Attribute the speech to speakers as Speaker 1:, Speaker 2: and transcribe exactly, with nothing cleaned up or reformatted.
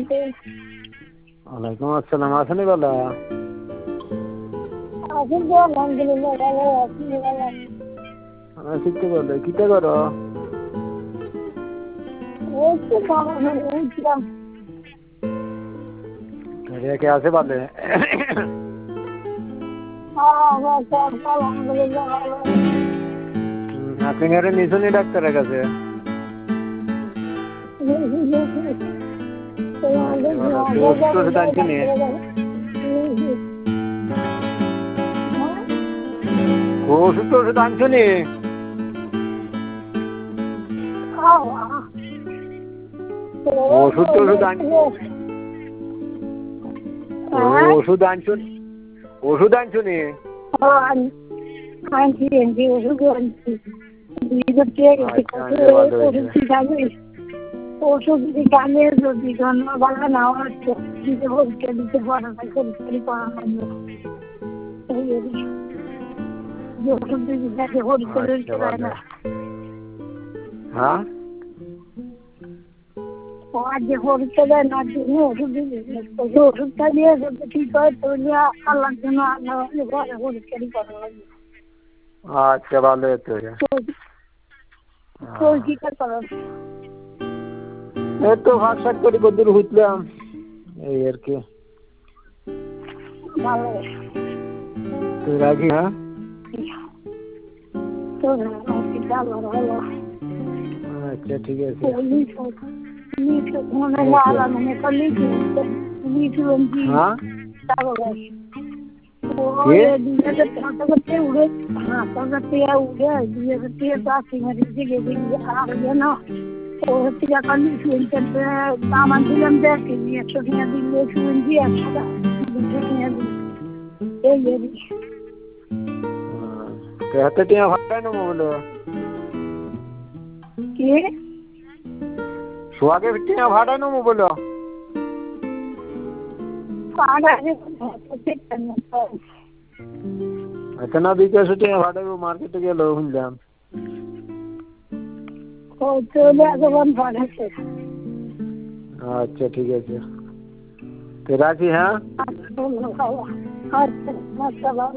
Speaker 1: ওয়ালাইকুম আসসালাম। আসেনি বলা শিখতে বলে কিতে করো? কে আছে বলে আপনি নিশুনি ডাক্তারের কাছে? ওষুধ আনছুনি? ওষুধ ওষুধ আনছুনি? ওষুধ ওষুধ ওষুধ আনছুন ওষুধ আনছুনি?
Speaker 2: ওষুধ যদি কামে যদি জন্ম ভালো না হচ্ছে দিতে হচ্ছে দিতে পারে না পরিষ্কারই করা লাগবে ওষুধ যদি দেখে পরিষ্কার করে না
Speaker 1: হ্যাঁ
Speaker 2: যে পরীক্ষা দেয় না জন্য ওষুধ ওষুধটা দিয়ে যদি ঠিক হয় তাহলে আল্লাহর জন্য আল্লাহ ঘরে পরিষ্কারই করা লাগবে।
Speaker 1: আচ্ছা ভালো হতো
Speaker 2: কি করা
Speaker 1: এই তো ভাত শাক করে কদ্দুর হুতলাম এই আর কি।
Speaker 2: ভালো
Speaker 1: তো রাখি হ্যাঁ আচ্ছা ঠিক আছে। হ্যাঁ
Speaker 2: উড়ে হাতে উড়ে দিয়ে চাষি মারি দিকে না ও হচ্ছে আমার দিলাম দেখে একশো টাকা দিলে শুন দিয়ে একশো দুশো টাকা দিল এই
Speaker 1: হাতে টিয়া ভাড়া নেবো বলো
Speaker 2: কি
Speaker 1: সোয়াগে টিয়া ভাড়া নেবো বলো আচ্ছা না বিকাশে টিয়া ভাড়া মার্কেটে গেল শুনলাম আচ্ছা ঠিক আছে তো রাখি হ্যাঁ
Speaker 2: আচ্ছা